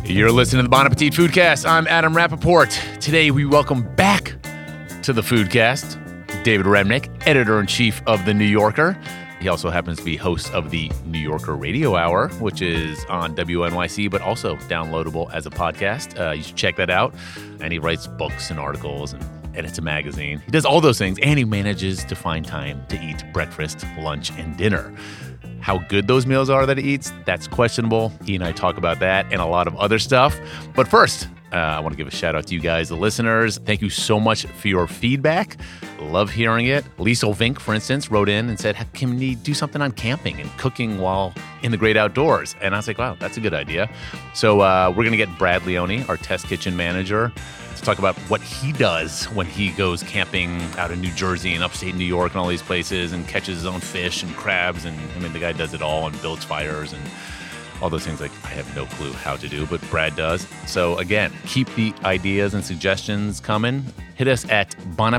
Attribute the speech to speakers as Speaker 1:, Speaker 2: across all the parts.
Speaker 1: You're listening to the Bon Appetit Foodcast. I'm Adam Rappaport. Today we welcome back to the Foodcast David Remnick, editor-in-chief of The New Yorker. He also happens to be host of the New Yorker Radio Hour, which is on WNYC, but also downloadable as a podcast. You should check that out. And he writes books and articles and edits a magazine. He does all those things, and he manages to find time to eat breakfast, lunch, and dinner. How good those meals are that he eats, that's questionable. He and I talk about that and a lot of other stuff. But first, I want to give a shout out to you guys, the listeners. Thank you so much for your feedback. Love hearing it. Lisa Vink, for instance, wrote in and said, can we do something on camping and cooking while in the great outdoors? And I was like, wow, that's a good idea. So we're going to get Brad Leone, our test kitchen manager, to talk about what he does when he goes camping out in New Jersey and upstate New York and all these places and catches his own fish and crabs. And I mean, the guy does it all and builds fires and all those things like I have no clue how to do, but Brad does. So again, keep the ideas and suggestions coming. Hit us at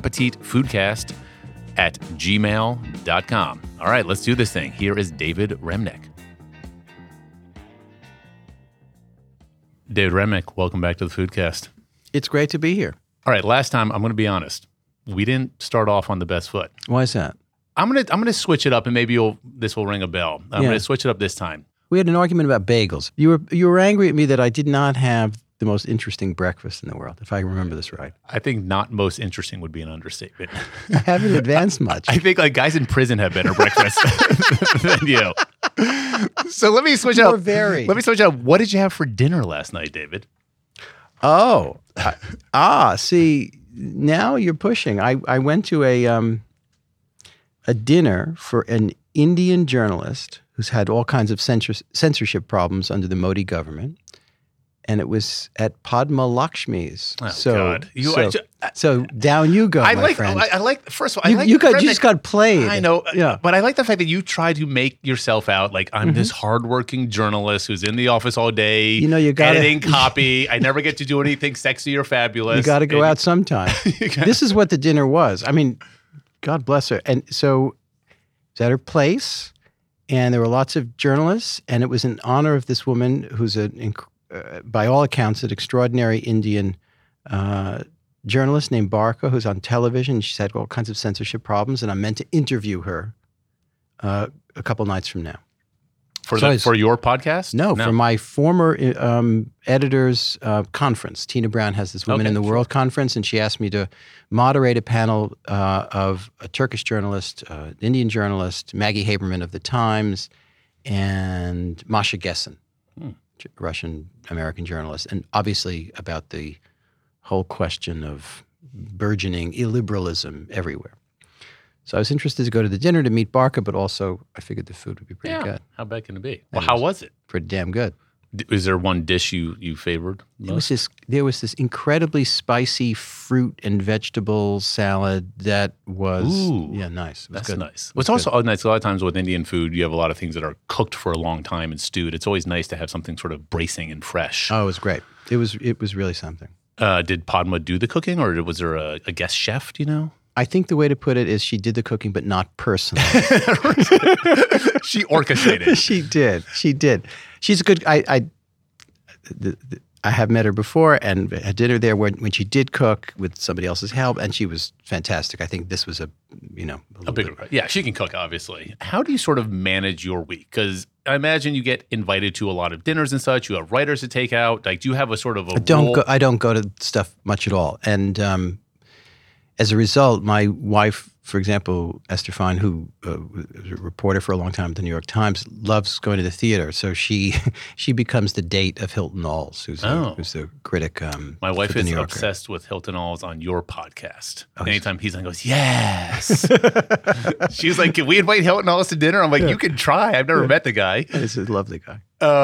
Speaker 1: bonappetitfoodcast@gmail.com. All right, let's do this thing. Here is David Remnick. David Remnick, welcome back to the Foodcast.
Speaker 2: It's great to be here.
Speaker 1: All right, last time, I'm going to be honest. We didn't start off on the best foot.
Speaker 2: Why is that?
Speaker 1: I'm gonna switch it up, and maybe this will ring a bell. I'm going to switch it up this time.
Speaker 2: We had an argument about bagels. You were angry at me that I did not have the most interesting breakfast in the world, if I remember this right.
Speaker 1: I think not most interesting would be an understatement.
Speaker 2: I haven't advanced much.
Speaker 1: I think like guys in prison have better breakfast than you. So let me switch up.
Speaker 2: Varied.
Speaker 1: Let me switch up. What did you have for dinner last night, David?
Speaker 2: Oh, see, now you're pushing. I went to a dinner for an Indian journalist who's had all kinds of censorship problems under the Modi government, and it was at Padma Lakshmi's.
Speaker 1: Oh, God.
Speaker 2: So down you go, my friend.
Speaker 1: I like. First of all,
Speaker 2: you just got played.
Speaker 1: I know,
Speaker 2: yeah.
Speaker 1: But I like the fact that you try to make yourself out like I'm this hardworking journalist who's in the office all day, editing copy. I never get to do anything sexy or fabulous.
Speaker 2: You got to go out sometime. This is what the dinner was. I mean, God bless her. And so it was at her place, and there were lots of journalists, and it was in honor of this woman who's by all accounts, an extraordinary Indian journalist named Barka, who's on television. She's had all kinds of censorship problems, and I'm meant to interview her a couple nights from now.
Speaker 1: For your podcast?
Speaker 2: No, for my former editor's conference. Tina Brown has this Women in the World conference, and she asked me to moderate a panel of a Turkish journalist, an Indian journalist, Maggie Haberman of The Times, and Masha Gessen, Russian-American journalist, and obviously about the whole question of burgeoning illiberalism everywhere. So I was interested to go to the dinner to meet Barka, but also I figured the food would be pretty good.
Speaker 1: How bad can it be? Well, how was it?
Speaker 2: Pretty damn good.
Speaker 1: Is there one dish you favored most?
Speaker 2: There was this incredibly spicy fruit and vegetable salad that was nice. It was good.
Speaker 1: Nice. It's also nice. A lot of times with Indian food, you have a lot of things that are cooked for a long time and stewed. It's always nice to have something sort of bracing and fresh.
Speaker 2: Oh, it was great. It was really something.
Speaker 1: Did Padma do the cooking, or was there a guest chef? Do you know?
Speaker 2: I think the way to put it is she did the cooking, but not personally.
Speaker 1: She orchestrated.
Speaker 2: She did. She's a good. I have met her before and had dinner there when she did cook with somebody else's help, and she was fantastic. I think this was a bigger.
Speaker 1: Yeah, she can cook, obviously. How do you sort of manage your week? Because I imagine you get invited to a lot of dinners and such. You have writers to take out. Like, do you have a sort of a role?
Speaker 2: I don't go to stuff much at all, and as a result, my wife, for example, Esther Fine, who was a reporter for a long time at the New York Times, loves going to the theater. So she becomes the date of Hilton Als, who's the critic.
Speaker 1: My wife is obsessed with Hilton Als on your podcast. Anytime he's on, goes, yes. She's like, can we invite Hilton Als to dinner? I'm like, you can try. I've never met the guy.
Speaker 2: He's a lovely guy.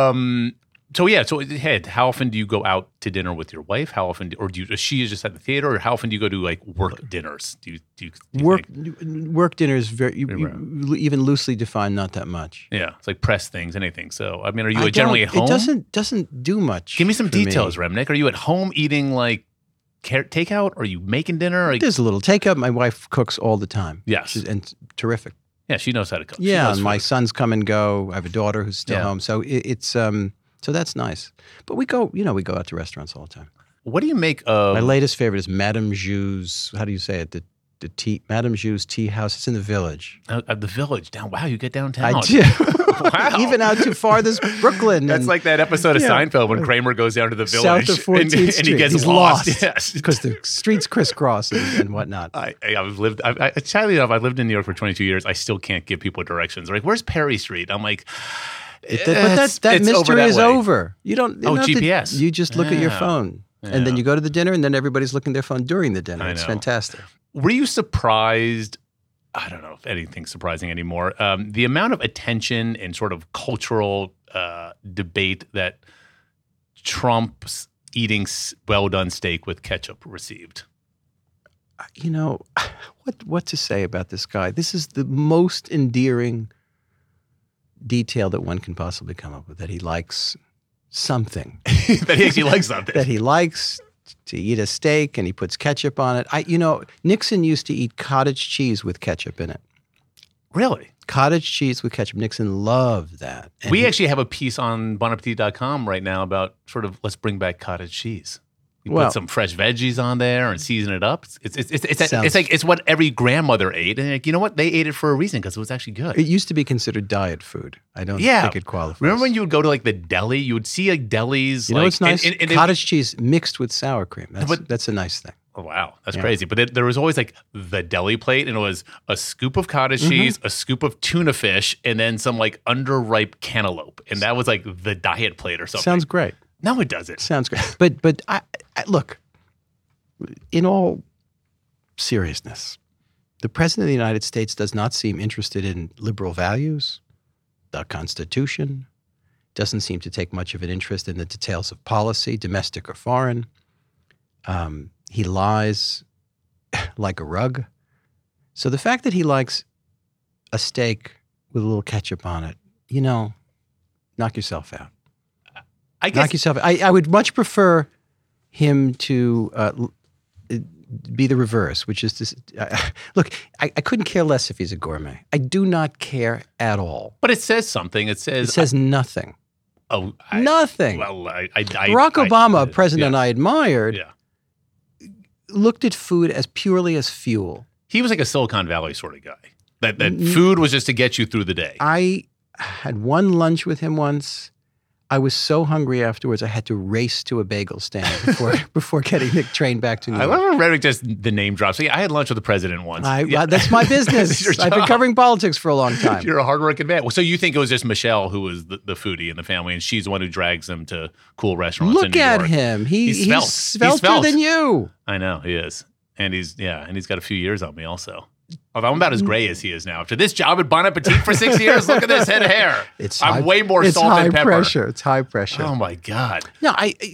Speaker 1: So how often do you go out to dinner with your wife? How often, is she just at the theater, or how often do you go to like work dinners? Do you
Speaker 2: work dinners very even loosely defined, not that much.
Speaker 1: Yeah, it's like press things, anything. So I mean, are you generally at home?
Speaker 2: It doesn't do much.
Speaker 1: Give me some details, Remnick. Are you at home eating like takeout? Are you making dinner?
Speaker 2: There's a little takeout. My wife cooks all the time.
Speaker 1: Yes,
Speaker 2: and terrific.
Speaker 1: Yeah, she knows how to cook.
Speaker 2: Yeah, and my sons come and go. I have a daughter who's still home, so it's So that's nice. But we go out to restaurants all the time.
Speaker 1: What do you make of...
Speaker 2: My latest favorite is Madame Jou's, how do you say it? The tea, Madame Jou's Tea House. It's in the Village.
Speaker 1: The Village. Wow, you get downtown.
Speaker 2: I do.
Speaker 1: Wow.
Speaker 2: Even out to farthest Brooklyn.
Speaker 1: That's like that episode of Seinfeld when Kramer goes down to the Village.
Speaker 2: South of 14th Street.
Speaker 1: And he gets
Speaker 2: He's
Speaker 1: lost. Yes.
Speaker 2: Because the streets crisscross and whatnot.
Speaker 1: I've lived in New York for 22 years. I still can't give people directions. Like, where's Perry Street? I'm like...
Speaker 2: But that mystery is over. You don't...
Speaker 1: GPS.
Speaker 2: You just look at your phone.
Speaker 1: Yeah.
Speaker 2: And then you go to the dinner, and then everybody's looking at their phone during the dinner. It's fantastic.
Speaker 1: Were you surprised? I don't know if anything's surprising anymore. The amount of attention and sort of cultural debate that Trump's eating well-done steak with ketchup received.
Speaker 2: You know, what to say about this guy? This is the most endearing detail that one can possibly come up with, that he likes something.
Speaker 1: That he actually likes something.
Speaker 2: That he likes to eat a steak and he puts ketchup on it. Nixon used to eat cottage cheese with ketchup in it.
Speaker 1: Really?
Speaker 2: Cottage cheese with ketchup. Nixon loved that. And
Speaker 1: we actually have a piece on bonappetit.com right now about sort of let's bring back cottage cheese. You put some fresh veggies on there and season it up. It's what every grandmother ate, and you know what? They ate it for a reason because it was actually good.
Speaker 2: It used to be considered diet food. I don't think it qualifies.
Speaker 1: Remember when you would go to like the deli? You would see like delis.
Speaker 2: You know what's nice? Cottage cheese mixed with sour cream. That's a nice thing.
Speaker 1: Oh, wow, that's crazy. But there was always like the deli plate, and it was a scoop of cottage cheese, a scoop of tuna fish, and then some like underripe cantaloupe, and that was like the diet plate or something.
Speaker 2: Sounds great.
Speaker 1: No, it doesn't.
Speaker 2: Sounds great. But I look, in all seriousness, the President of the United States does not seem interested in liberal values, the Constitution, doesn't seem to take much of an interest in the details of policy, domestic or foreign. He lies like a rug. So the fact that he likes a steak with a little ketchup on it, knock yourself out. Knock yourself out. I would much prefer him to be the reverse, which is to look. I couldn't care less if he's a gourmet. I do not care at all.
Speaker 1: But it says something. It says
Speaker 2: nothing.
Speaker 1: Oh,
Speaker 2: nothing.
Speaker 1: Well,
Speaker 2: Barack Obama, a president I admired, looked at food as purely as fuel.
Speaker 1: He was like a Silicon Valley sort of guy. That food was just to get you through the day.
Speaker 2: I had one lunch with him once. I was so hungry afterwards, I had to race to a bagel stand before getting the train back to New York.
Speaker 1: I love when Reddick just the name drops. So I had lunch with the president once.
Speaker 2: That's my business. I've been covering politics for a long time.
Speaker 1: You're a hardworking man. So you think it was just Michelle who was the foodie in the family, and she's the one who drags them to cool restaurants in New York.
Speaker 2: Look at him. He's svelter than you.
Speaker 1: I know, he is. And he's got a few years on me also. Although I'm about as gray as he is now. After this job at Bon Appetit for 6 years, look at this head of hair. I'm way more salt and pepper.
Speaker 2: It's high pressure.
Speaker 1: Oh my God.
Speaker 2: No,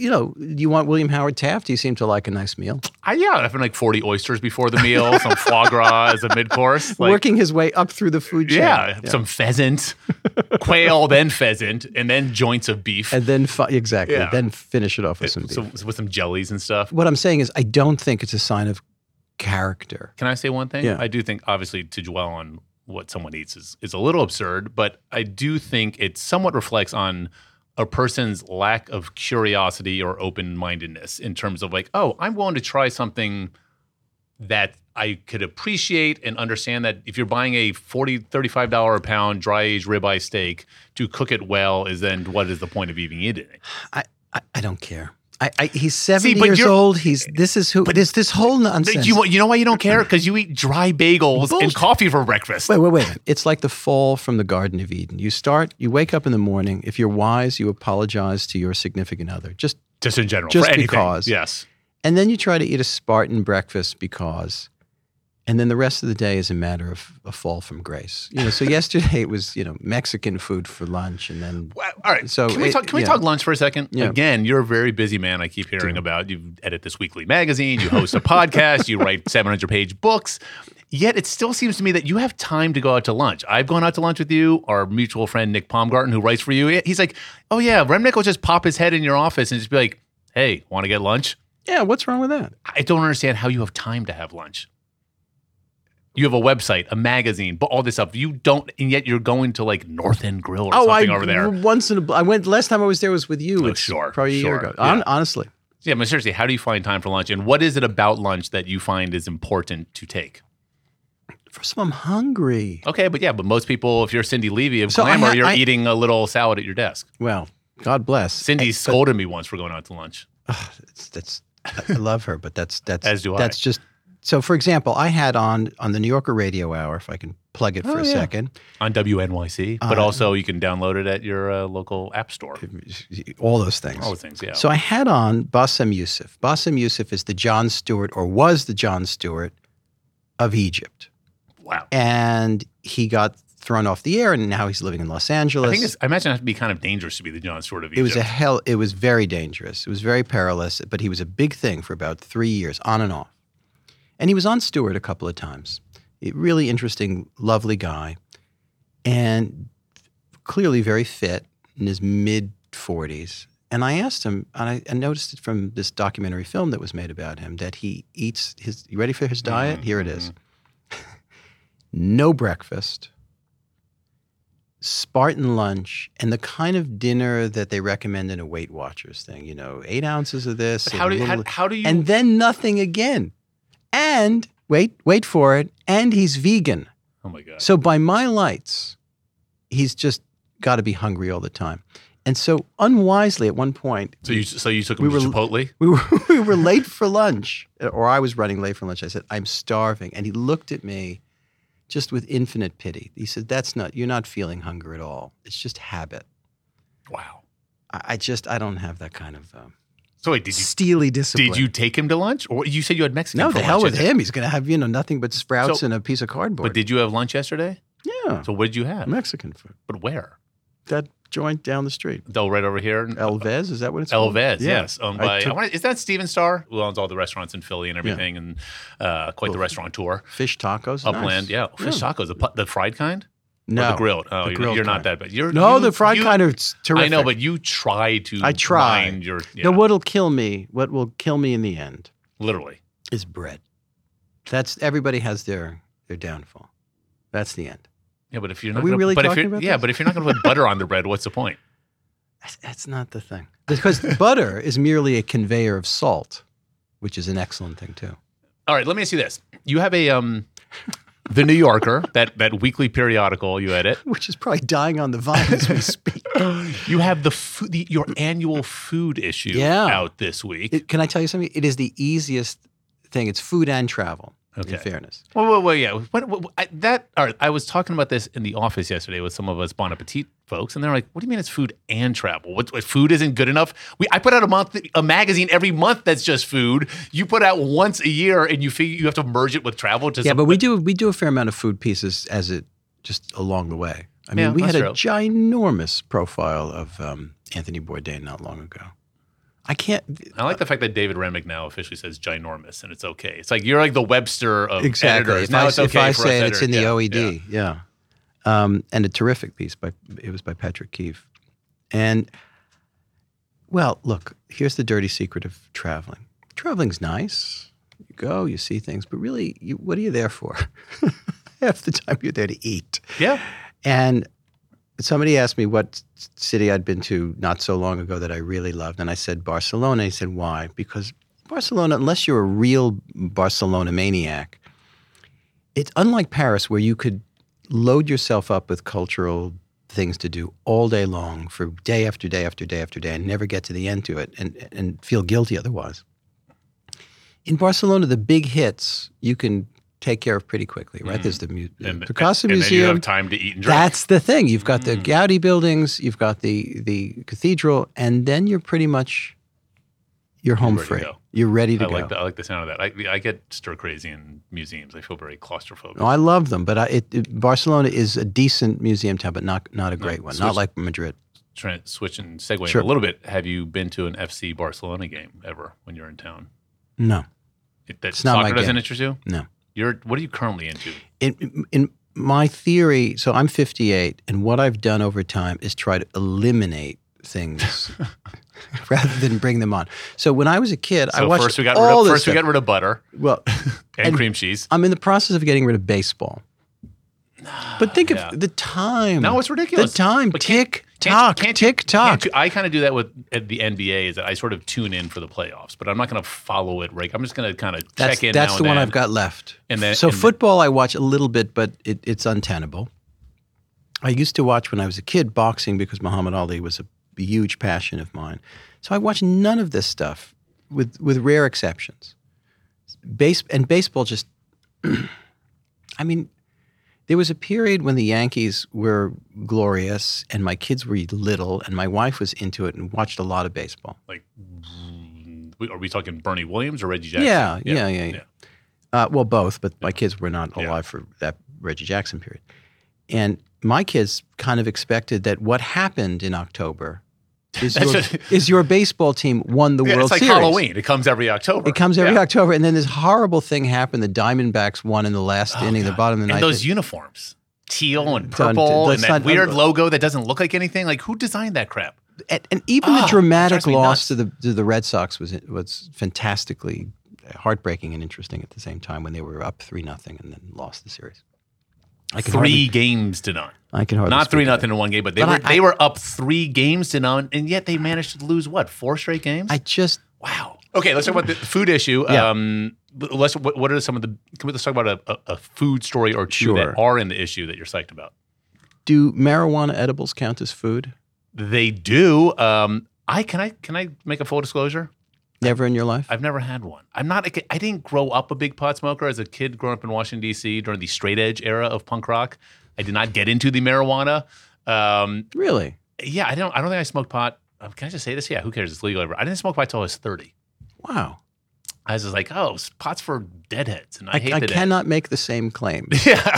Speaker 2: you want William Howard Taft? He seemed to like a nice meal.
Speaker 1: Having like 40 oysters before the meal, some foie gras as a mid-course.
Speaker 2: Working his way up through the food chain.
Speaker 1: Yeah, some pheasant, quail, then pheasant, and then joints of beef.
Speaker 2: And then, then finish it off with some beef.
Speaker 1: So with some jellies and stuff.
Speaker 2: What I'm saying is I don't think it's a sign of character.
Speaker 1: Can I say one thing?
Speaker 2: Yeah.
Speaker 1: I do think, obviously, to dwell on what someone eats is a little absurd, but I do think it somewhat reflects on a person's lack of curiosity or open-mindedness in terms of like, oh, I'm willing to try something that I could appreciate and understand that if you're buying a $40, $35 a pound dry-aged ribeye steak, to cook it well is then what is the point of even eating it?
Speaker 2: I don't care. He's 70 years old. This whole nonsense.
Speaker 1: You know why you don't care? Because you eat dry bagels and coffee for breakfast.
Speaker 2: Wait. It's like the fall from the Garden of Eden. You wake up in the morning. If you're wise, you apologize to your significant other. Just
Speaker 1: in general.
Speaker 2: Just
Speaker 1: for anything.
Speaker 2: Because.
Speaker 1: Yes.
Speaker 2: And then you try to eat a Spartan breakfast because. And then the rest of the day is a matter of a fall from grace. So yesterday it was, Mexican food for lunch, and then.
Speaker 1: Well, all right. So can we talk lunch for a second? Yeah. Again, you're a very busy man. I keep hearing about. You edit this weekly magazine. You host a podcast. You write 700-page books. Yet it still seems to me that you have time to go out to lunch. I've gone out to lunch with you. Our mutual friend Nick Baumgarten, who writes for you, he's like, "Oh yeah, Remnick will just pop his head in your office and just be like, hey, want to get lunch?"
Speaker 2: Yeah. What's wrong with that?
Speaker 1: I don't understand how you have time to have lunch. You have a website, a magazine, but all this stuff. You don't, and yet you're going to like North End Grill or something over there.
Speaker 2: I went, last time I was there was with you.
Speaker 1: Oh, sure.
Speaker 2: Probably a year ago. Yeah. Honestly.
Speaker 1: Yeah, but seriously, how do you find time for lunch? And what is it about lunch that you find is important to take?
Speaker 2: First of all, I'm hungry.
Speaker 1: Okay, but most people, if you're Cindy Levy of Glamour, you're eating a little salad at your desk.
Speaker 2: Well, God bless.
Speaker 1: Cindy scolded me once for going out to lunch.
Speaker 2: I love her, but that's
Speaker 1: as do I.
Speaker 2: That's just so. For example, I had on the New Yorker Radio Hour, if I can plug it for a second,
Speaker 1: on WNYC, but also you can download it at your local app store.
Speaker 2: All those things.
Speaker 1: All those things, yeah.
Speaker 2: So I had on Bassem Youssef. Bassem Youssef is the Jon Stewart, or was the Jon Stewart of Egypt.
Speaker 1: Wow.
Speaker 2: And he got thrown off the air, and now he's living in Los Angeles.
Speaker 1: I imagine it has to be kind of dangerous to be the Jon Stewart of Egypt.
Speaker 2: It was very dangerous. It was very perilous, but he was a big thing for about 3 years, on and off. And he was on Stewart a couple of times. A really interesting, lovely guy, and clearly very fit in his mid-40s. And I asked him, and I noticed it from this documentary film that was made about him, that he eats you ready for his diet? Here it is. No breakfast, Spartan lunch, and the kind of dinner that they recommend in a Weight Watchers thing. 8 ounces of this.
Speaker 1: How do you?
Speaker 2: And then nothing again. And wait for it. And he's vegan.
Speaker 1: Oh my God.
Speaker 2: So by my lights, he's just got to be hungry all the time. And so unwisely at one point.
Speaker 1: So you took him to Chipotle?
Speaker 2: We were late for lunch, or I was running late for lunch. I said, I'm starving. And he looked at me just with infinite pity. He said, you're not feeling hunger at all. It's just habit.
Speaker 1: Wow.
Speaker 2: I don't have that kind of
Speaker 1: so wait,
Speaker 2: steely discipline.
Speaker 1: Did you take him to lunch? Or you said you had Mexican for lunch?
Speaker 2: No, the hell with him. He's going to have, nothing but sprouts and a piece of cardboard.
Speaker 1: But did you have lunch yesterday?
Speaker 2: Yeah.
Speaker 1: So what did you have?
Speaker 2: Mexican food.
Speaker 1: But where?
Speaker 2: That joint down the street.
Speaker 1: Right over here?
Speaker 2: Elvez, is that what it's called?
Speaker 1: Elvez, yes. Owned by, is that Steven Starr, who owns all the restaurants in Philly and everything, and quite the restaurateur.
Speaker 2: Fish tacos.
Speaker 1: Upland,
Speaker 2: nice.
Speaker 1: Fish tacos. The fried kind?
Speaker 2: No.
Speaker 1: Or the grilled? Oh, you're not that bad.
Speaker 2: The fried kind are terrific.
Speaker 1: I know, but you try to mind your...
Speaker 2: Yeah. What will kill me in the end...
Speaker 1: Literally.
Speaker 2: ...is bread. Everybody has their downfall. That's the end.
Speaker 1: Yeah, but if you're not
Speaker 2: but if you're
Speaker 1: not going to put butter on the bread, what's the point?
Speaker 2: That's not the thing. Because butter is merely a conveyor of salt, which is an excellent thing too.
Speaker 1: All right, let me ask you this: you have a the New Yorker, that weekly periodical you edit,
Speaker 2: which is probably dying on the vine as we speak.
Speaker 1: You have your annual food issue out this week.
Speaker 2: Can I tell you something? It is the easiest thing. It's food and travel. Okay. In fairness.
Speaker 1: Well, yeah. I was talking about this in the office yesterday with some of us Bon Appetit folks, and they're like, "What do you mean it's food and travel? What food isn't good enough? I put out a magazine every month that's just food. You put out once a year, and you figure you have to merge it with travel."
Speaker 2: But we do a fair amount of food pieces just along the way. I mean, we had a ginormous profile of Anthony Bourdain not long ago.
Speaker 1: I like the fact that David Remnick now officially says ginormous, and it's okay. It's like you're like the Webster of editors. Now it's okay
Speaker 2: if I
Speaker 1: for
Speaker 2: say
Speaker 1: us
Speaker 2: it, it's in the OED. Yeah. And a terrific piece it was by Patrick Keefe. And, well, look, here's the dirty secret of traveling. Traveling's nice. You go, you see things, but really, what are you there for? Half the time you're there to eat.
Speaker 1: Yeah.
Speaker 2: And somebody asked me what city I'd been to not so long ago that I really loved, and I said Barcelona. He said, why? Because Barcelona, unless you're a real Barcelona maniac, it's unlike Paris where you could load yourself up with cultural things to do all day long for day after day after day after day and never get to the end to it and feel guilty otherwise. In Barcelona, the big hits you can take care of pretty quickly, right? There's the Picasso Museum.
Speaker 1: And then you have time to eat and drink.
Speaker 2: That's the thing. You've got the Gaudi buildings, you've got the cathedral, and then you're pretty much home free. You're ready to go.
Speaker 1: I like the sound of that. I get stir crazy in museums. I feel very claustrophobic.
Speaker 2: No, I love them, but Barcelona is a decent museum town, but not a great one. Not like Madrid.
Speaker 1: Trying to switch and segue a little bit. Have you been to an FC Barcelona game ever when you're in town?
Speaker 2: No.
Speaker 1: It's not soccer doesn't interest you?
Speaker 2: No.
Speaker 1: What are you currently into?
Speaker 2: In my theory, so I'm 58, and what I've done over time is try to eliminate things rather than bring them on. So when I was a kid, I watched
Speaker 1: first we got rid of butter.
Speaker 2: Well,
Speaker 1: and cream cheese.
Speaker 2: I'm in the process of getting rid of baseball. But think of the time.
Speaker 1: No, it's ridiculous.
Speaker 2: The time. Tick tock.
Speaker 1: I kind of do that with the NBA. Is that I sort of tune in for the playoffs, but I'm not going to follow it. Right? I'm just going to kind of check in.
Speaker 2: That's the one I've got left. Football I watch a little bit, but it's untenable. I used to watch when I was a kid boxing because Muhammad Ali was a huge passion of mine. So I watched none of this stuff, with rare exceptions. Baseball just. I mean. There was a period when the Yankees were glorious and my kids were little and my wife was into it and watched a lot of baseball.
Speaker 1: Like, are we talking Bernie Williams or Reggie Jackson?
Speaker 2: Yeah. Well, both, but my kids were not alive for that Reggie Jackson period. And my kids kind of expected that what happened in October is your baseball team won the World Series.
Speaker 1: It's like Halloween. It comes every October.
Speaker 2: October. And then this horrible thing happened. The Diamondbacks won in the last inning, the bottom of the ninth.
Speaker 1: And those uniforms, teal and purple, and that weird logo that doesn't look like anything. Like, who designed that crap?
Speaker 2: And even the dramatic loss to the Red Sox was fantastically heartbreaking and interesting at the same time when they were up 3-0 and then lost the series.
Speaker 1: 3 games to none.
Speaker 2: I can hardly
Speaker 1: not 3-0 in one game, but they were up 3 games to none, and yet they managed to lose 4 straight games.
Speaker 2: Wow.
Speaker 1: Okay, let's talk about the food issue.
Speaker 2: Yeah.
Speaker 1: Let's talk about a food story or two that are in the issue that you're psyched about.
Speaker 2: Do marijuana edibles count as food?
Speaker 1: They do. Can I make a full disclosure?
Speaker 2: Never in your life?
Speaker 1: I've never had one. I didn't grow up a big pot smoker as a kid growing up in Washington, D.C. during the straight edge era of punk rock. I did not get into the marijuana.
Speaker 2: Really?
Speaker 1: Yeah, I don't think I smoked pot. Can I just say this? Yeah, who cares? It's legal. I didn't smoke pot until I was 30.
Speaker 2: Wow.
Speaker 1: I was just like, pot's for deadheads, and I hate the
Speaker 2: cannot make the same claim.
Speaker 1: Yeah.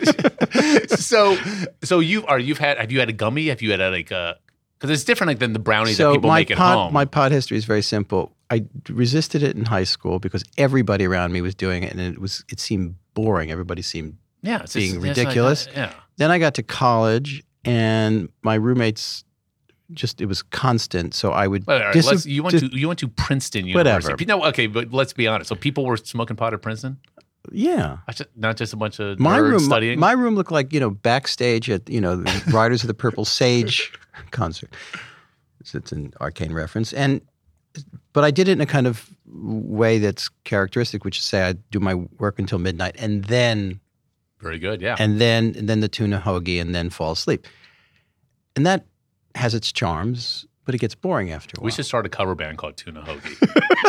Speaker 1: So have you had a gummy? Have you had because it's different than the brownies that people make at home.
Speaker 2: My pot history is very simple. I resisted it in high school because everybody around me was doing it, and it seemed boring. Everybody seemed being ridiculous. Then I got to college, and my roommates it was constant. So I would.
Speaker 1: You went to Princeton University.
Speaker 2: Whatever.
Speaker 1: Okay, but let's be honest. So people were smoking pot at Princeton.
Speaker 2: Yeah,
Speaker 1: not just a bunch of nerds studying.
Speaker 2: My room looked like backstage at the Riders of the Purple Sage concert. It's an arcane reference, but I did it in a kind of way that's characteristic, which is say I do my work until midnight and then.
Speaker 1: Very good, yeah.
Speaker 2: And then the tuna hoagie and then fall asleep, and that has its charms, but it gets boring after a while.
Speaker 1: We should start a cover band called Tuna Hoagie.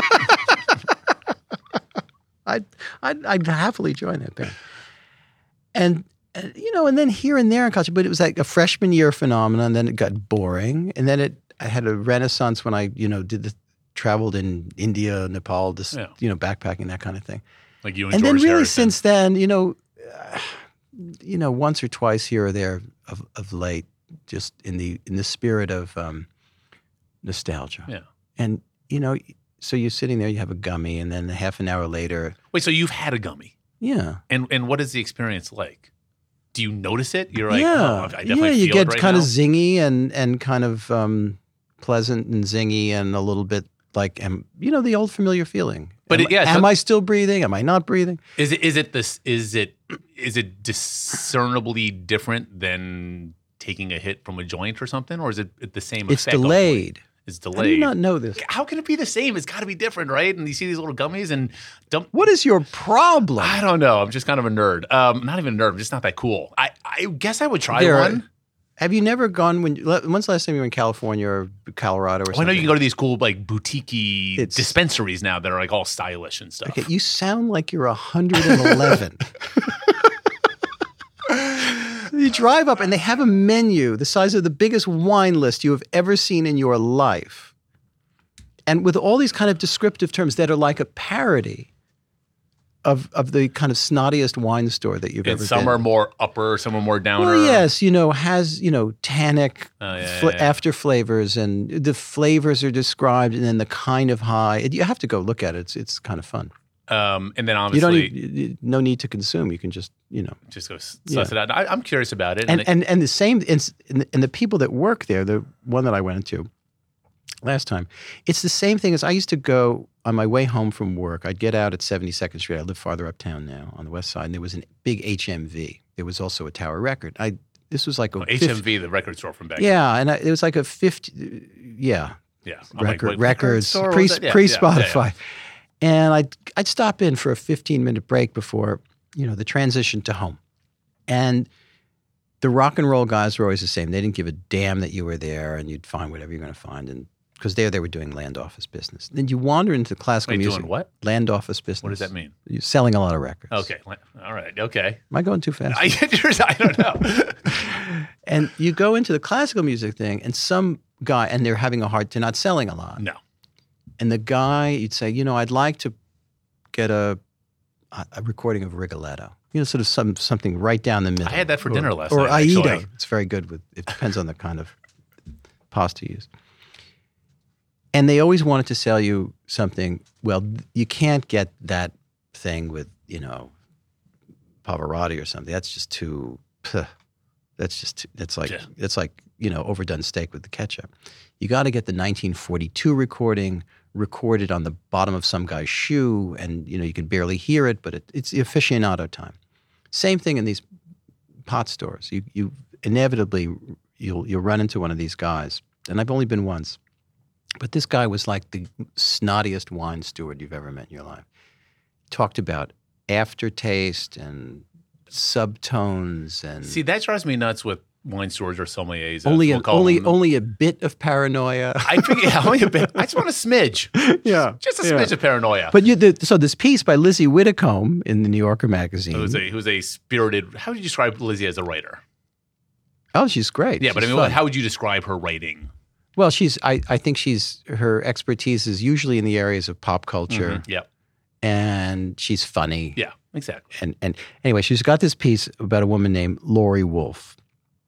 Speaker 2: I'd happily join that band. And then here and there in college, but it was like a freshman year phenomenon. Then it got boring, and then I had a renaissance when I traveled in India, Nepal, backpacking, that kind of thing.
Speaker 1: Like you and
Speaker 2: George
Speaker 1: Harrison.
Speaker 2: And then really since then, once or twice here or there of late, just in the spirit of nostalgia.
Speaker 1: Yeah.
Speaker 2: And so you're sitting there, you have a gummy, and then half an hour later.
Speaker 1: Wait, so you've had a gummy?
Speaker 2: Yeah.
Speaker 1: And what is the experience like? Do you notice it? You're like,
Speaker 2: I
Speaker 1: definitely
Speaker 2: you
Speaker 1: feel
Speaker 2: get
Speaker 1: it right
Speaker 2: kind
Speaker 1: now.
Speaker 2: of zingy and kind of pleasant and zingy and a little bit like, the old familiar feeling.
Speaker 1: But
Speaker 2: am I still breathing? Am I not breathing?
Speaker 1: Is it discernibly different than taking a hit from a joint or something, or is it the same effect?
Speaker 2: It's delayed.
Speaker 1: It's delayed.
Speaker 2: How do you not know this?
Speaker 1: How can it be the same? It's got to be different, right? And you see these little gummies and dump.
Speaker 2: What is your problem?
Speaker 1: I don't know. I'm just kind of a nerd. Not even a nerd. I'm just not that cool. I guess I would try one.
Speaker 2: Have you never gone when's the last time you were in California or Colorado or something?
Speaker 1: I know you can go to these cool boutique-y dispensaries now that are like all stylish and stuff.
Speaker 2: Okay, you sound like you're 111. You drive up and they have a menu the size of the biggest wine list you have ever seen in your life. And with all these kind of descriptive terms that are like a parody of the kind of snottiest wine store that you've ever been.
Speaker 1: Some are more upper, some are more downer.
Speaker 2: Well, yes, has, tannic after flavors, and the flavors are described, and then the kind of high. You have to go look at it. It's kind of fun.
Speaker 1: And then obviously,
Speaker 2: no need to consume. You can just,
Speaker 1: just go suss it out. I'm curious about it.
Speaker 2: And the same, and the people that work there, the one that I went into, Last time. It's the same thing as I used to go on my way home from work. I'd get out at 72nd Street. I live farther uptown now on the west side, and there was a big HMV. There was also a Tower Record. This was like a
Speaker 1: HMV, the record store from back.
Speaker 2: Yeah, and it was like a 50. Yeah, records pre-Spotify, and I'd stop in for a 15-minute break before the transition to home, and the rock and roll guys were always the same. They didn't give a damn that you were there, and you'd find whatever you're going to find, and because they were doing land office business. Then you wander into classical music.
Speaker 1: Doing what?
Speaker 2: Land office business.
Speaker 1: What does that mean?
Speaker 2: You're selling a lot of records.
Speaker 1: Okay. All right. Okay.
Speaker 2: Am I going too fast?
Speaker 1: I don't know.
Speaker 2: And you go into the classical music thing, and some guy, and they're having a hard time, not selling a lot.
Speaker 1: No.
Speaker 2: And the guy, you'd say, I'd like to get a recording of Rigoletto. Sort of something right down the middle.
Speaker 1: I had that for dinner last night.
Speaker 2: Or Aida.
Speaker 1: Actually.
Speaker 2: It's very good. It depends on the kind of pasta you use. And they always wanted to sell you something. Well, you can't get that thing with, Pavarotti or something. That's just too. That's like overdone steak with the ketchup. You got to get the 1942 recording recorded on the bottom of some guy's shoe, and you can barely hear it, but it's the aficionado time. Same thing in these pot stores. You inevitably you'll run into one of these guys, and I've only been once. But this guy was like the snottiest wine steward you've ever met in your life. He talked about aftertaste and subtones and
Speaker 1: see, that drives me nuts with wine stewards or sommeliers.
Speaker 2: Only a bit of paranoia.
Speaker 1: I figure only a bit. I just want a smidge.
Speaker 2: Yeah,
Speaker 1: just a smidge of paranoia.
Speaker 2: But so this piece by Lizzie Whitcomb in the New Yorker magazine.
Speaker 1: Who's a spirited. How would you describe Lizzie as a writer?
Speaker 2: Oh, she's great.
Speaker 1: Yeah,
Speaker 2: she's
Speaker 1: but
Speaker 2: fun.
Speaker 1: How would you describe her writing?
Speaker 2: Well, I think her expertise is usually in the areas of pop culture.
Speaker 1: Mm-hmm. Yeah.
Speaker 2: And she's funny.
Speaker 1: Yeah, exactly.
Speaker 2: And anyway, she's got this piece about a woman named Laurie Wolfe,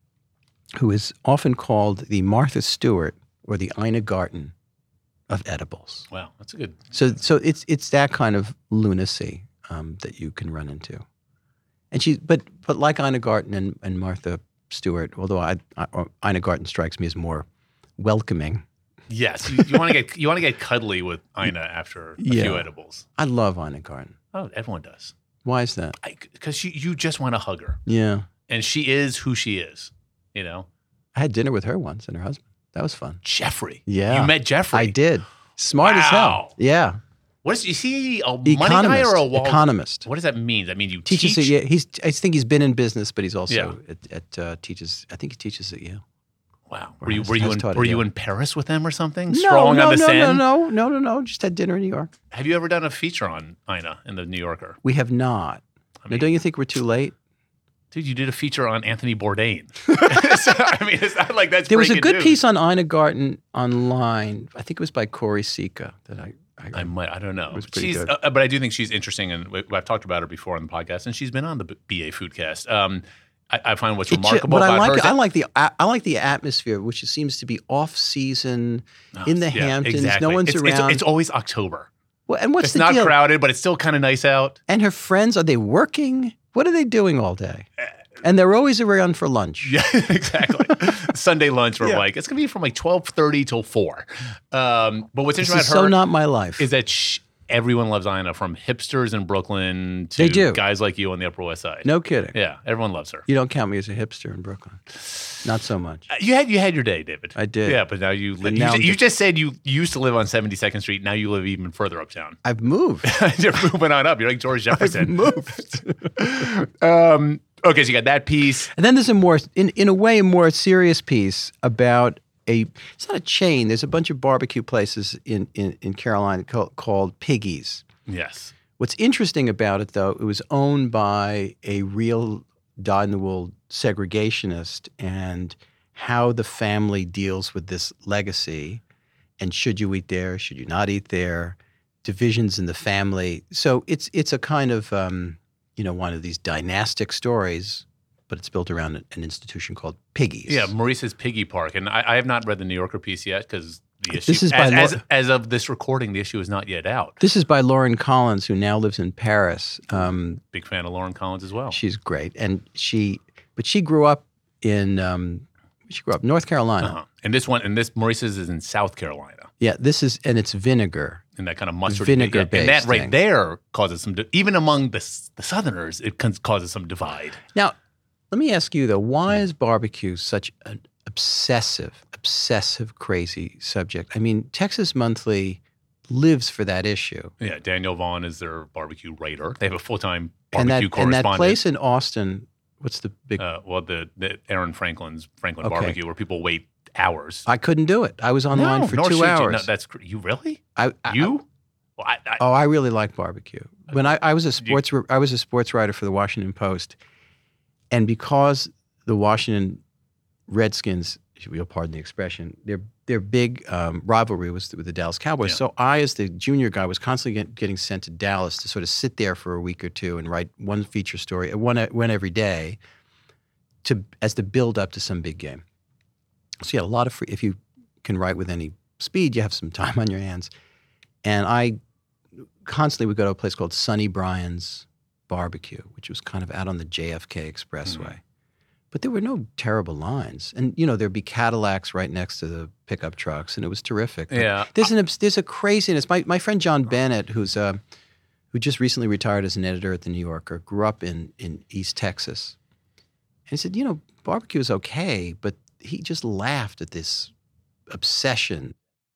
Speaker 2: who is often called the Martha Stewart or the Ina Garten of edibles.
Speaker 1: Wow, that's a good.
Speaker 2: So it's that kind of lunacy that you can run into. And but like Ina Garten and Martha Stewart, although Ina Garten strikes me as more welcoming.
Speaker 1: Yes, you want to get cuddly with Ina after a few edibles.
Speaker 2: I love Ina Garten.
Speaker 1: Oh, everyone does.
Speaker 2: Why is that?
Speaker 1: Because you just want to hug her.
Speaker 2: Yeah,
Speaker 1: and she is who she is.
Speaker 2: I had dinner with her once and her husband. That was fun.
Speaker 1: Jeffrey.
Speaker 2: Yeah,
Speaker 1: you met Jeffrey.
Speaker 2: I did. Smart as hell. Yeah.
Speaker 1: Is he a
Speaker 2: economist,
Speaker 1: money guy or a
Speaker 2: economist?
Speaker 1: What does that mean? That means you
Speaker 2: teach?
Speaker 1: Yeah,
Speaker 2: I think he's been in business, but he's also teaches. I think he teaches at Yale.
Speaker 1: Wow. Were you in Paris with them or something?
Speaker 2: No,
Speaker 1: Strolling on the Seine?
Speaker 2: No. Just had dinner in New York.
Speaker 1: Have you ever done a feature on Ina in the New Yorker?
Speaker 2: We have not. Now, don't you think we're too late?
Speaker 1: Dude, you did a feature on Anthony Bourdain. It's not like that's
Speaker 2: There was a good
Speaker 1: news.
Speaker 2: piece on Ina Garten online. I think it was by Corey Sika that I
Speaker 1: don't know.
Speaker 2: It was pretty good.
Speaker 1: But I do think she's interesting, and I've talked about her before on the podcast, and she's been on the BA Foodcast. I find what's remarkable about her.
Speaker 2: I like the atmosphere, which seems to be off season in the Hamptons.
Speaker 1: Exactly.
Speaker 2: No one's around.
Speaker 1: It's always October.
Speaker 2: Well, and what's
Speaker 1: it's
Speaker 2: the
Speaker 1: not
Speaker 2: deal?
Speaker 1: Crowded, but it's still kind of nice out.
Speaker 2: And her friends, are they working? What are they doing all day? And they're always around for lunch.
Speaker 1: Yeah, exactly. Sunday lunch, we're like, it's going to be from like 12:30 till 4. But what's interesting about her
Speaker 2: so not my life.
Speaker 1: is that everyone loves Ina, from hipsters in Brooklyn to guys like you on the Upper West Side.
Speaker 2: No kidding.
Speaker 1: Yeah, everyone loves her.
Speaker 2: You don't count me as a hipster in Brooklyn. Not so much.
Speaker 1: You had your day, David.
Speaker 2: I did.
Speaker 1: Yeah, but now you live. You just said you used to live on 72nd Street. Now you live even further uptown.
Speaker 2: I've moved.
Speaker 1: You're moving on up. You're like George Jefferson.
Speaker 2: I've moved.
Speaker 1: Okay, so you got that piece.
Speaker 2: And then there's in a way, a more serious piece about it's not a chain. There's a bunch of barbecue places in Carolina called Piggies.
Speaker 1: Yes.
Speaker 2: What's interesting about it, though, it was owned by a real dyed-in-the-wool segregationist, and how the family deals with this legacy, and should you eat there, should you not eat there, divisions in the family. So it's a kind of one of these dynastic stories, but it's built around an institution called Piggies.
Speaker 1: Yeah, Maurice's Piggy Park, and I have not read the New Yorker piece yet because the issue,
Speaker 2: this is
Speaker 1: as of this recording, the issue is not yet out.
Speaker 2: This is by Lauren Collins, who now lives in Paris.
Speaker 1: Big fan of Lauren Collins as well.
Speaker 2: She's great, and she grew up in she grew up? North Carolina.
Speaker 1: And this Maurice's is in South Carolina.
Speaker 2: Yeah, and it's vinegar.
Speaker 1: And that kind of mustard.
Speaker 2: Vinegar-based
Speaker 1: and that right
Speaker 2: thing.
Speaker 1: there causes some, even among the Southerners, it causes some divide.
Speaker 2: Now, let me ask you though, why is barbecue such an obsessive, crazy subject? I mean, Texas Monthly lives for that issue.
Speaker 1: Yeah, Daniel Vaughn is their barbecue writer. They have a full-time
Speaker 2: And
Speaker 1: barbecue correspondent.
Speaker 2: that place in Austin, what's the big?
Speaker 1: The Aaron Franklin
Speaker 2: Okay.
Speaker 1: barbecue, where people wait hours.
Speaker 2: I couldn't do it. I was online for 2 hours.
Speaker 1: No, you really?
Speaker 2: I really like barbecue. When I was a sports writer for the Washington Post, and because the Washington Redskins, you'll pardon the expression, their big rivalry was with the Dallas Cowboys.
Speaker 1: Yeah.
Speaker 2: So I, as the junior guy, was constantly getting sent to Dallas to sort of sit there for a week or two and write one feature story, one every day, as the build up to some big game. So you had a lot of free. If you can write with any speed, you have some time on your hands. And I constantly would go to a place called Sonny Bryan's Barbecue, which was kind of out on the JFK Expressway.
Speaker 1: Mm-hmm.
Speaker 2: But there were no terrible lines. And, there'd be Cadillacs right next to the pickup trucks, and it was terrific. But
Speaker 1: Yeah.
Speaker 2: there's a craziness. My friend John Bennett, who just recently retired as an editor at The New Yorker, grew up in East Texas. And he said, barbecue is okay, but he just laughed at this obsession.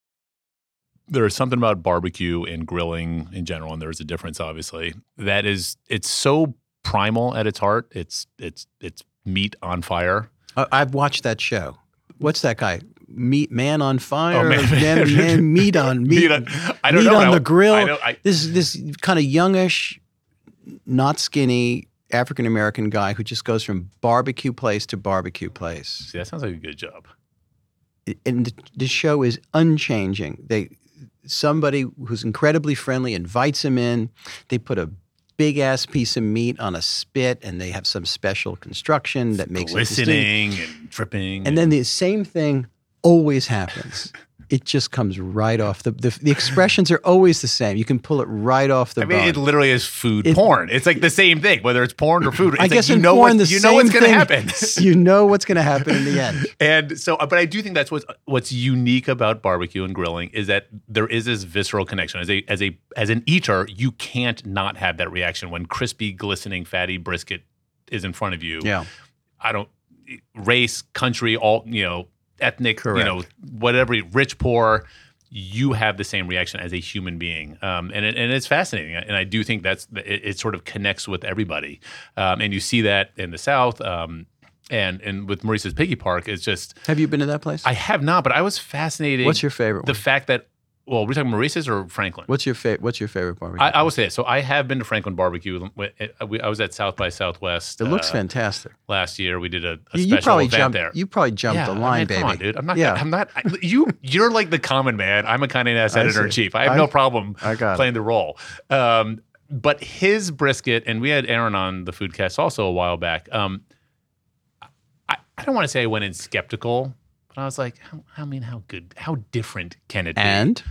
Speaker 1: There is something about barbecue and grilling in general, and there's a difference, obviously. It's so primal at its heart. It's meat on fire.
Speaker 2: I've watched that show. What's that guy? Man on Fire?
Speaker 1: Oh, man.
Speaker 2: Meat on
Speaker 1: I don't
Speaker 2: meat
Speaker 1: know.
Speaker 2: on the grill.
Speaker 1: I
Speaker 2: This kind of youngish, not skinny African-American guy who just goes from barbecue place to barbecue place.
Speaker 1: See, that sounds like a good job.
Speaker 2: And the show is unchanging. Somebody who's incredibly friendly invites him in. They put a big-ass piece of meat on a spit, and they have some special construction that makes it distinct.
Speaker 1: Glistening and dripping.
Speaker 2: And then the same thing always happens. It just comes right off. The expressions are always the same. You can pull it right off the bone.
Speaker 1: it literally is food porn. It's like the same thing, whether it's porn or food. It's
Speaker 2: I guess
Speaker 1: like
Speaker 2: in porn,
Speaker 1: what's going to happen.
Speaker 2: You know what's going to happen in the end.
Speaker 1: And so, but I do think that's what's unique about barbecue and grilling is that there is this visceral connection. As an eater, you can't not have that reaction when crispy, glistening, fatty brisket is in front of you.
Speaker 2: Yeah.
Speaker 1: Race, country, all ethnic,
Speaker 2: Correct.
Speaker 1: Whatever, rich, poor, you have the same reaction as a human being, and it's fascinating. And I do think it sort of connects with everybody, and you see that in the South. And with Maurice's Piggy Park, it's just.
Speaker 2: Have you been to that place?
Speaker 1: I have not, but I was fascinated.
Speaker 2: What's your favorite
Speaker 1: The
Speaker 2: one?
Speaker 1: fact that, well, we're talking Maurice's or Franklin?
Speaker 2: What's your favorite barbecue?
Speaker 1: I would say it. So I have been to Franklin Barbecue. I was at South by Southwest.
Speaker 2: It looks fantastic.
Speaker 1: Last year, we did a
Speaker 2: You
Speaker 1: special
Speaker 2: probably
Speaker 1: event there.
Speaker 2: You probably jumped the line, baby.
Speaker 1: Come on, dude. I'm not.
Speaker 2: Yeah.
Speaker 1: I'm not. You're like the common man. I'm a kind of ass editor in chief. I have no problem playing the role. But his brisket, and we had Aaron on the Foodcast also a while back. I don't want to say I went in skeptical, but I was like, how different can it be?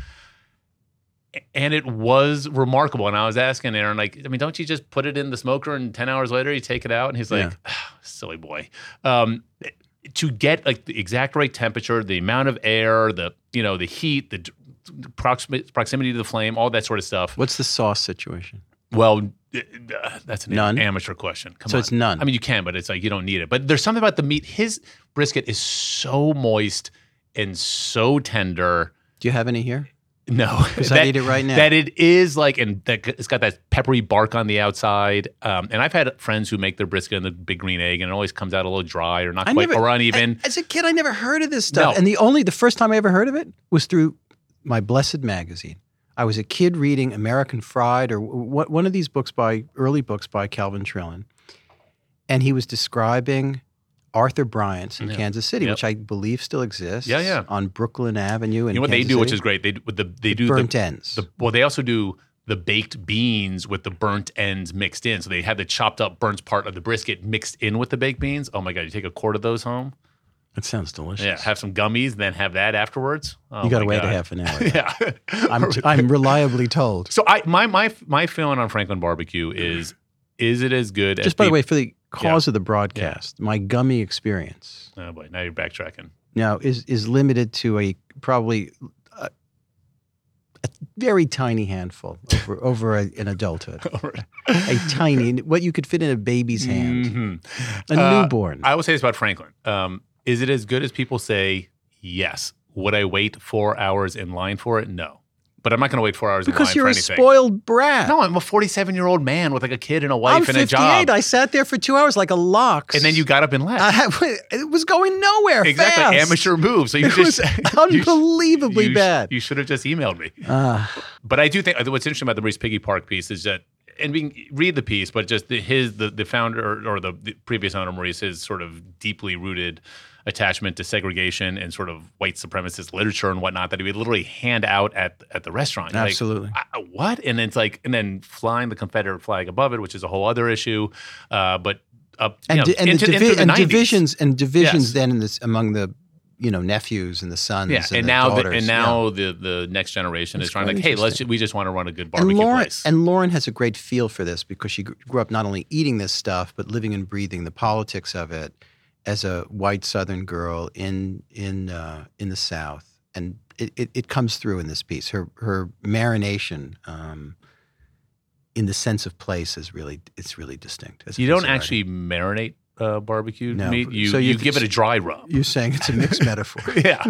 Speaker 1: And it was remarkable. And I was asking Aaron, don't you just put it in the smoker and 10 hours later you take it out? And he's like, silly boy. To get the exact right temperature, the amount of air, the heat, the proximity to the flame, all that sort of stuff.
Speaker 2: What's the sauce situation?
Speaker 1: Well, that's an
Speaker 2: None?
Speaker 1: amateur question. Come
Speaker 2: So
Speaker 1: on.
Speaker 2: it's none.
Speaker 1: I mean, you can, but it's like you don't need it. But there's something about the meat. His brisket is so moist and so tender.
Speaker 2: Do you have any here?
Speaker 1: No,
Speaker 2: Because I need it right now.
Speaker 1: That it is and that it's got that peppery bark on the outside. And I've had friends who make their brisket in the big green egg, and it always comes out a little dry or not quite or uneven.
Speaker 2: As a kid, I never heard of this stuff.
Speaker 1: No.
Speaker 2: And the first time I ever heard of it was through my blessed magazine. I was a kid reading American Fried or one of these early books by Calvin Trillin. And he was describing Arthur Bryant's in Kansas City, which I believe still exists.
Speaker 1: Yeah.
Speaker 2: On Brooklyn Avenue in
Speaker 1: You know what
Speaker 2: Kansas
Speaker 1: they do,
Speaker 2: City?
Speaker 1: which is great. They do
Speaker 2: burnt ends.
Speaker 1: They also do the baked beans with the burnt ends mixed in. So they have the chopped up burnt part of the brisket mixed in with the baked beans. Oh my God, you take a quart of those home.
Speaker 2: That sounds delicious.
Speaker 1: Yeah, have some gummies, then have that afterwards. Oh
Speaker 2: You got to
Speaker 1: my
Speaker 2: wait
Speaker 1: God.
Speaker 2: a half an hour.
Speaker 1: Yeah,
Speaker 2: I'm reliably told.
Speaker 1: So my feeling on Franklin Barbecue is it as good as
Speaker 2: Just by the way, for the cause of the broadcast, my gummy experience.
Speaker 1: Oh boy, now you're backtracking.
Speaker 2: Now is limited to probably a very tiny handful over an adulthood. A tiny, what you could fit in a baby's hand. A newborn.
Speaker 1: I will say this about Franklin. Is it as good as people say? Yes. Would I wait 4 hours in line for it? No. But I'm not going to wait 4 hours in line for anything.
Speaker 2: Because you're a spoiled brat.
Speaker 1: No, I'm a 47-year-old man with like a kid and a wife and a job.
Speaker 2: I'm 58. I sat there for 2 hours like a lox.
Speaker 1: And then you got up and left.
Speaker 2: It was going nowhere.
Speaker 1: Exactly.
Speaker 2: Fast.
Speaker 1: Amateur move. So you
Speaker 2: it was unbelievably bad.
Speaker 1: You should have just emailed me. But I do think what's interesting about the Maurice Piggy Park piece is that, and we can read the piece, but just the founder or the previous owner, Maurice, his sort of deeply rooted attachment to segregation and sort of white supremacist literature and whatnot that he would literally hand out at the restaurant.
Speaker 2: Absolutely.
Speaker 1: Like, what? And it's like, and then flying the Confederate flag above it, which is a whole other issue. But up into the 90s.
Speaker 2: divisions then in this among the nephews and the sons. Yeah,
Speaker 1: and now the next generation is trying like, hey, we just want to run a good barbecue place.
Speaker 2: And Lauren has a great feel for this because she grew up not only eating this stuff but living and breathing the politics of it as a white Southern girl in the South, and it comes through in this piece. Her marination in the sense of place is really distinct.
Speaker 1: You don't actually marinate barbecue meat. You give it a dry rub.
Speaker 2: You're saying it's a mixed metaphor.
Speaker 1: Yeah.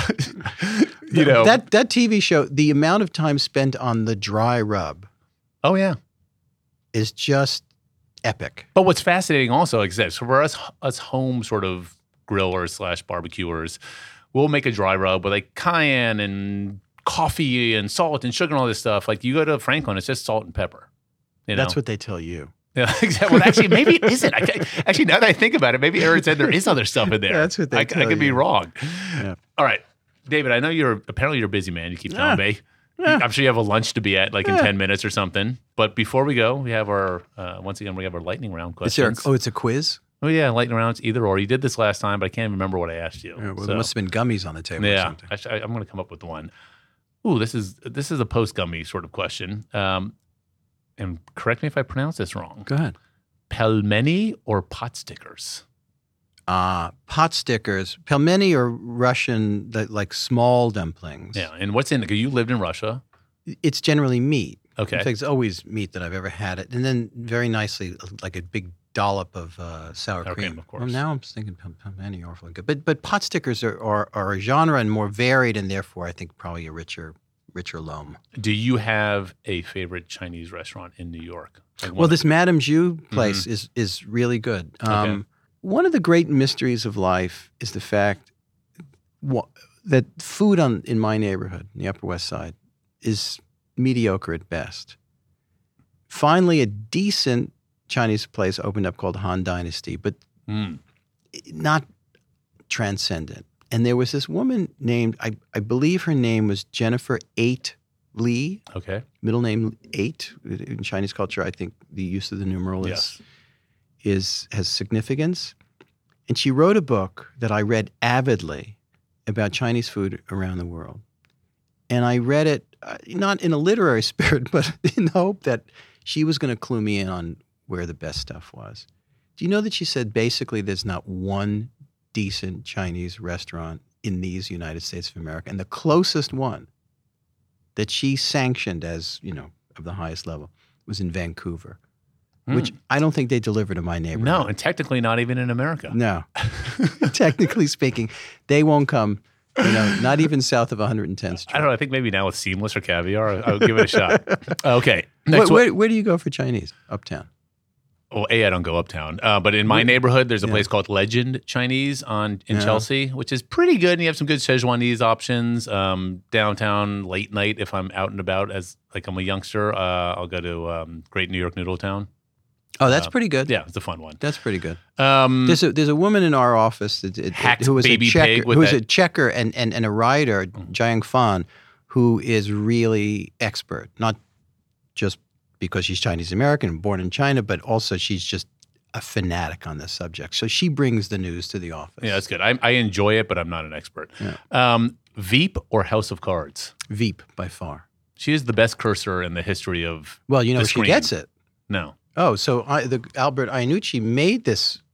Speaker 2: That TV show, the amount of time spent on the dry rub.
Speaker 1: Oh yeah,
Speaker 2: is just epic.
Speaker 1: But what's fascinating also is that for us home sort of grillers / barbecuers, we'll make a dry rub with like cayenne and coffee and salt and sugar and all this stuff. Like you go to Franklin, it's just salt and pepper.
Speaker 2: That's what they tell you.
Speaker 1: Yeah, exactly. Well, actually, maybe it isn't. Actually, now that I think about it, maybe Aaron said there is other stuff in there.
Speaker 2: That's what they tell you.
Speaker 1: I could be wrong.
Speaker 2: Yeah.
Speaker 1: All right, David, I know you're a busy man. You keep telling me. Yeah. I'm sure you have a lunch to be at in 10 minutes or something. But before we go, we have our, once again, we have our lightning round questions.
Speaker 2: It's a quiz?
Speaker 1: Oh, yeah, lightning rounds, either or. You did this last time, but I can't even remember what I asked you.
Speaker 2: Yeah, there must have been gummies on the table or something.
Speaker 1: Actually, I'm going to come up with one. Ooh, this is a post-gummy sort of question. And correct me if I pronounce this wrong.
Speaker 2: Go ahead.
Speaker 1: Pelmeni or pot stickers?
Speaker 2: Pot stickers. Pelmeni are Russian, like small dumplings.
Speaker 1: Yeah, and what's in it? Because you lived in Russia.
Speaker 2: It's generally meat.
Speaker 1: Okay.
Speaker 2: In fact, it's always meat that I've ever had it. And then very nicely, like a big dollop of sour cream.
Speaker 1: Of course.
Speaker 2: Well, now I'm thinking pelmeni are awfully good. But pot stickers are a genre and more varied and therefore I think probably a richer loam.
Speaker 1: Do you have a favorite Chinese restaurant in New York?
Speaker 2: Well, this Madame Zhu place is really good.
Speaker 1: Okay.
Speaker 2: One of the great mysteries of life is the fact that food in my neighborhood, in the Upper West Side, is mediocre at best. Finally, a decent Chinese place opened up called Han Dynasty, but not transcendent. And there was this woman named, I believe her name was Jennifer 8 Li.
Speaker 1: Okay.
Speaker 2: Middle name 8. In Chinese culture, I think the use of the numeral has significance. And she wrote a book that I read avidly about Chinese food around the world. And I read it not in a literary spirit, but in the hope that she was going to clue me in on where the best stuff was. Do you know that she said basically there's not one decent Chinese restaurant in these United States of America? And the closest one that she sanctioned as, of the highest level was in Vancouver, which I don't think they deliver to my neighborhood.
Speaker 1: No, and technically not even in America.
Speaker 2: No. Technically speaking, they won't come, not even south of 110th Street.
Speaker 1: I don't know. I think maybe now with Seamless or Caviar, I'll give it a shot. Okay.
Speaker 2: Where do you go for Chinese? Uptown?
Speaker 1: Well, I don't go uptown. But in my neighborhood, there's a place called Legend Chinese in Chelsea, which is pretty good. And you have some good Szechuanese options. Downtown, late night, if I'm out and about as I'm a youngster, I'll go to Great New York Noodle Town.
Speaker 2: Oh, that's pretty good.
Speaker 1: Yeah, it's a fun one.
Speaker 2: That's pretty good. There's a woman in our office who was a checker and a writer, Jiang Fan, who is really expert, not just because she's Chinese American, born in China, but also she's just a fanatic on this subject. So she brings the news to the office.
Speaker 1: Yeah, that's good. I enjoy it, but I'm not an expert. Yeah. Veep or House of Cards?
Speaker 2: Veep, by far.
Speaker 1: She is the best cursor in the history of
Speaker 2: Well, she gets it.
Speaker 1: No.
Speaker 2: Oh, so Albert Iannucci made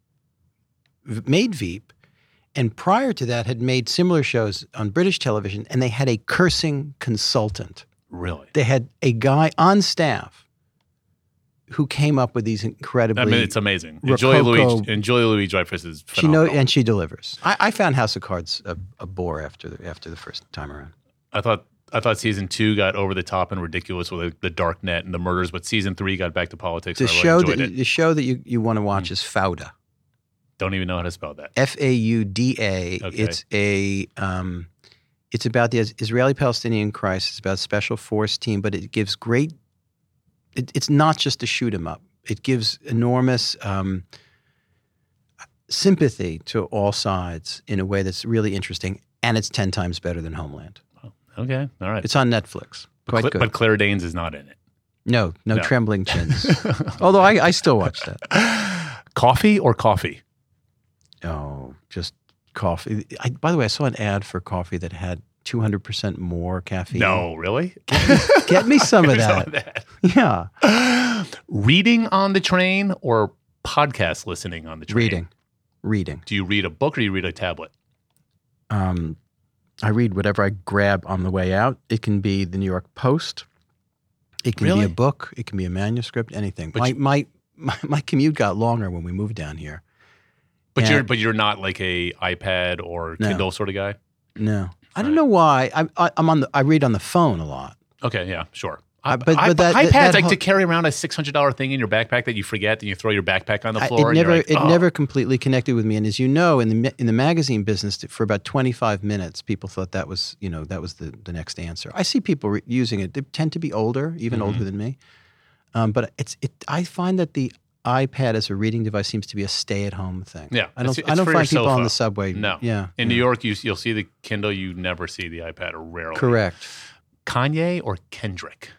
Speaker 2: Veep, and prior to that had made similar shows on British television, and they had a cursing consultant.
Speaker 1: Really?
Speaker 2: They had a guy on staff who came up with these incredibly.
Speaker 1: I mean, it's amazing. And Julia Louis-Dreyfus is phenomenal.
Speaker 2: She delivers. I found House of Cards a bore after the first time around.
Speaker 1: I thought season 2 got over the top and ridiculous with the dark net and the murders, but season 3 got back to politics.
Speaker 2: The show that you want to watch is Fauda.
Speaker 1: Don't even know how to spell that.
Speaker 2: Fauda.
Speaker 1: Okay.
Speaker 2: It's about the Israeli-Palestinian crisis. It's about a special force team, but it gives great. It's not just to shoot 'em up. It gives enormous sympathy to all sides in a way that's really interesting, and it's 10 times better than Homeland.
Speaker 1: Oh, okay, all right.
Speaker 2: It's on Netflix. Quite good.
Speaker 1: But Claire Danes is not in it.
Speaker 2: No. Trembling chins. Although I still watch that.
Speaker 1: Coffee or coffee?
Speaker 2: Oh, just coffee. By the way, I saw an ad for coffee that had 200% more caffeine.
Speaker 1: No, really?
Speaker 2: Get me some of that. Yeah.
Speaker 1: Reading on the train or podcast listening on the train?
Speaker 2: Reading.
Speaker 1: Do you read a book or do you read a tablet?
Speaker 2: I read whatever I grab on the way out. It can be the New York Post. It can be a book. It can be a manuscript. Anything. But my commute got longer when we moved down here.
Speaker 1: But you're not like a iPad or Kindle sort of guy?
Speaker 2: No. I don't know why. I read on the phone a lot.
Speaker 1: Okay, yeah, sure.
Speaker 2: But
Speaker 1: iPads like to carry around a $600 thing in your backpack that you forget, and you throw your backpack on the floor.
Speaker 2: It never completely connected with me. And as you know, in the magazine business, for about 25 minutes, people thought that was the next answer. I see people using it. They tend to be older, even older than me. But I find that the iPad as a reading device seems to be a stay-at-home thing.
Speaker 1: Yeah,
Speaker 2: I don't find people on the subway.
Speaker 1: No.
Speaker 2: Yeah.
Speaker 1: In New York, you'll see the Kindle. You never see the iPad, or rarely.
Speaker 2: Correct.
Speaker 1: Kanye or Kendrick?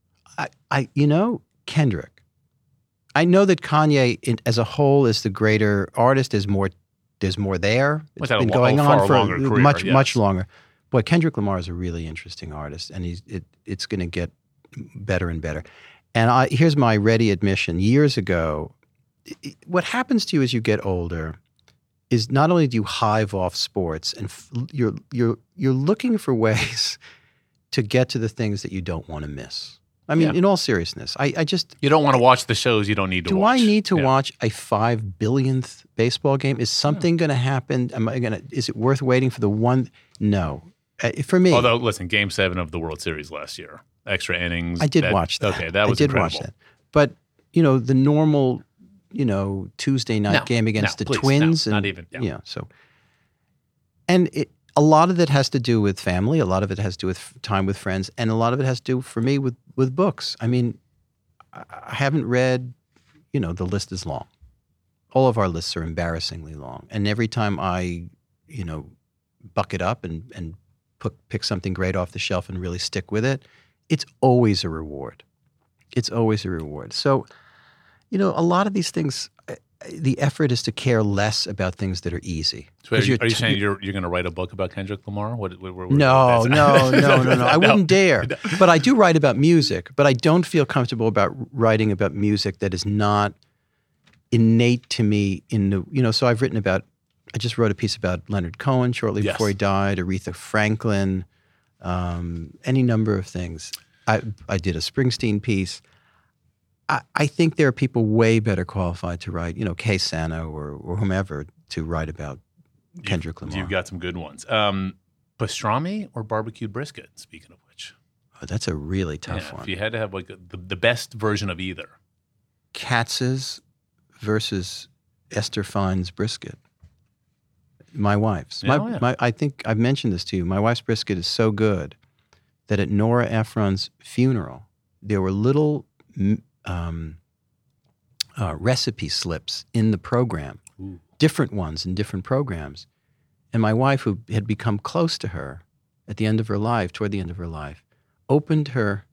Speaker 2: Kendrick. I know that Kanye as a whole is the greater artist. There's more there. It's been going on for much longer. Boy, Kendrick Lamar is a really interesting artist, and it's going to get better and better. And here's my ready admission. Years ago, what happens to you as you get older is not only do you hive off sports, and you're looking for ways to get to the things that you don't want to miss. I mean, in all seriousness, I just...
Speaker 1: You don't want to watch the shows you don't need to watch.
Speaker 2: Do I need to watch a 5 billionth baseball game? Is something going to happen? Is it worth waiting for the one? No. For me...
Speaker 1: Although, listen, Game 7 of the World Series last year, extra innings.
Speaker 2: I did watch that.
Speaker 1: Okay, that was incredible. I did watch that.
Speaker 2: But, the normal, Tuesday night game against the Twins.
Speaker 1: Not even.
Speaker 2: Yeah, so... And a lot of it has to do with family. A lot of it has to do with time with friends. And a lot of it has to do, for me, with books. I mean, I haven't read, the list is long. All of our lists are embarrassingly long. And every time I, buck it up and pick something great off the shelf and really stick with it, it's always a reward. It's always a reward. So, a lot of these things... The effort is to care less about things that are easy.
Speaker 1: So are you saying you're going to write a book about Kendrick Lamar?
Speaker 2: No. I wouldn't dare. But I do write about music. But I don't feel comfortable about writing about music that is not innate to me. So I've written about. I just wrote a piece about Leonard Cohen shortly before he died. Aretha Franklin, any number of things. I did a Springsteen piece. I think there are people way better qualified to write, Kay Sano or whomever to write about Kendrick Lamar.
Speaker 1: You've got some good ones. Pastrami or barbecued brisket, speaking of which?
Speaker 2: Oh, that's a really tough one.
Speaker 1: If you had to have the best version of either.
Speaker 2: Katz's versus Esther Fine's brisket. My wife's. I think I've mentioned this to you. My wife's brisket is so good that at Nora Ephron's funeral, there were little... recipe slips in the program, different ones in different programs. And my wife, who had become close to her toward the end of her life, opened her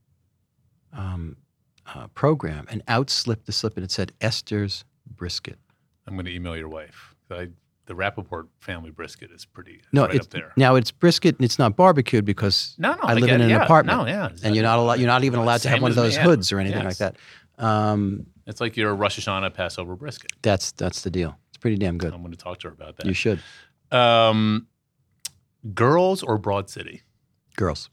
Speaker 2: program and outslipped the slip, and it said Esther's brisket.
Speaker 1: I'm going to email your wife. The Rappaport family brisket is pretty up there.
Speaker 2: Now it's brisket and it's not barbecued because I live in an apartment. And you're not even allowed to have one of those hoods or anything like that.
Speaker 1: It's like your Rosh Hashanah Passover brisket.
Speaker 2: That's the deal. It's pretty damn good.
Speaker 1: I'm going to talk to her about that.
Speaker 2: You should.
Speaker 1: Girls or Broad City?
Speaker 2: Girls.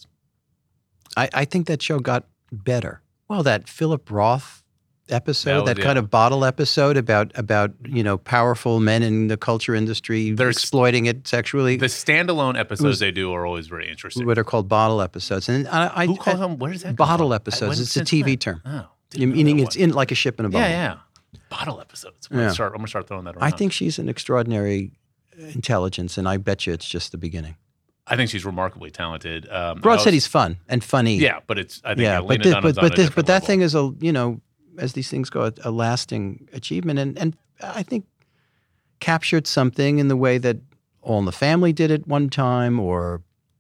Speaker 2: I think that show got better. Well, that Philip Roth episode, that kind of bottle episode about powerful men in the culture industry exploiting it sexually.
Speaker 1: The standalone episodes they do are always very interesting.
Speaker 2: What are called bottle episodes. And
Speaker 1: who calls them? What is that?
Speaker 2: Bottle episodes. It's a TV term. Oh, meaning it's in like a ship in a bottle.
Speaker 1: Yeah. Bottle episodes. I'm going to start throwing that around.
Speaker 2: I think she's an extraordinary intelligence, and I bet you it's just the beginning.
Speaker 1: I think she's remarkably talented.
Speaker 2: Broad City's fun and funny.
Speaker 1: Yeah, but it's but
Speaker 2: that thing is as these things go, a lasting achievement, and I think captured something in the way that All in the Family did at one time, or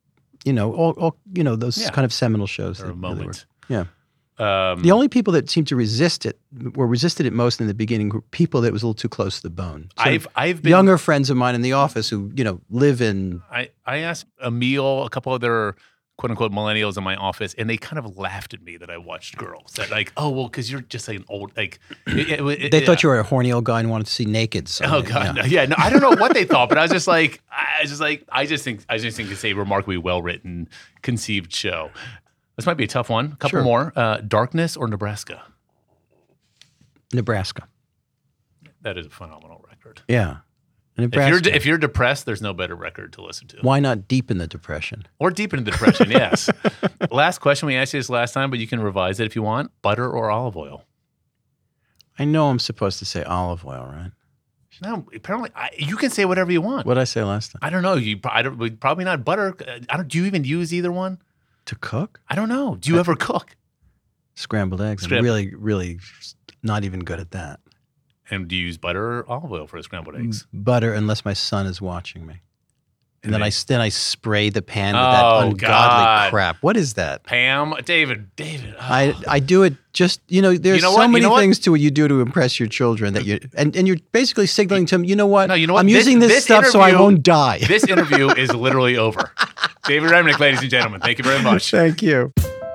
Speaker 2: those kind of seminal shows.
Speaker 1: For a moment,
Speaker 2: yeah. The only people that seemed to resisted it most in the beginning were people that was a little too close to the bone. So
Speaker 1: I've been
Speaker 2: younger friends of mine in the office who live in.
Speaker 1: I asked Emil, a couple other quote unquote millennials in my office, and they kind of laughed at me that I watched Girls. That like, oh well, because you're just like an old like.
Speaker 2: They thought you were a horny old guy and wanted to see naked. So
Speaker 1: oh god, no, I don't know what they thought, but I just think it's a remarkably well written, conceived show. This might be a tough one. A couple more. Darkness or Nebraska?
Speaker 2: Nebraska.
Speaker 1: That is a phenomenal record.
Speaker 2: Yeah. Nebraska.
Speaker 1: If you're depressed, there's no better record to listen to.
Speaker 2: Why not Deepen the Depression?
Speaker 1: Or Deepen the Depression, yes. Last question. We asked you this last time, but you can revise it if you want. Butter or olive oil?
Speaker 2: I know I'm supposed to say olive oil, right?
Speaker 1: No, apparently you can say whatever you want.
Speaker 2: What did I say last time?
Speaker 1: I don't know. Probably not butter. Do you even use either one?
Speaker 2: To cook?
Speaker 1: I don't know. Do you ever cook?
Speaker 2: Scrambled eggs. I'm really, really not even good at that.
Speaker 1: And do you use butter or olive oil for the scrambled eggs?
Speaker 2: Butter, unless my son is watching me. And then I spray the pan with that ungodly crap. What is that?
Speaker 1: Pam, David. Oh.
Speaker 2: I do it just, there's so many things to what you do to impress your children that and you're basically signaling to them, you know what?
Speaker 1: No, you know what?
Speaker 2: I'm using this stuff so I won't die.
Speaker 1: This interview is literally over. David Remnick, ladies and gentlemen. Thank you very much.
Speaker 2: Thank you.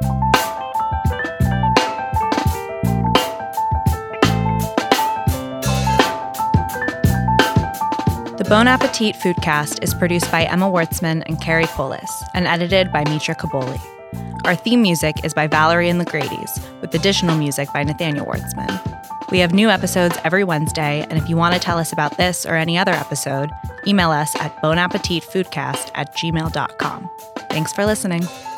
Speaker 3: The Bon Appetit Foodcast is produced by Emma Wartzman and Carrie Polis and edited by Mitra Kaboli. Our theme music is by Valerie and the Grady's, with additional music by Nathaniel Wartzman. We have new episodes every Wednesday, and if you want to tell us about this or any other episode, email us at bonappetitfoodcast@gmail.com. Thanks for listening.